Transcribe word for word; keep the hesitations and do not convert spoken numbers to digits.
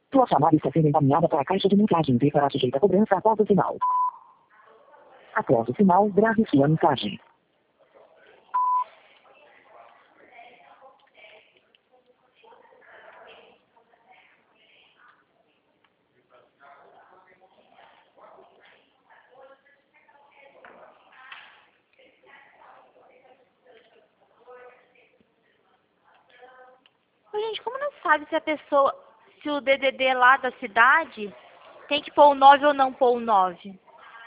Sua chamada está sendo encaminhada para a caixa de mensagem e será sujeita a cobrança após o sinal. Após o sinal, grave sua mensagem. Ô, gente, como não sabe se a pessoa, se o D D D lá da cidade tem que pôr o nove ou não pôr o nove?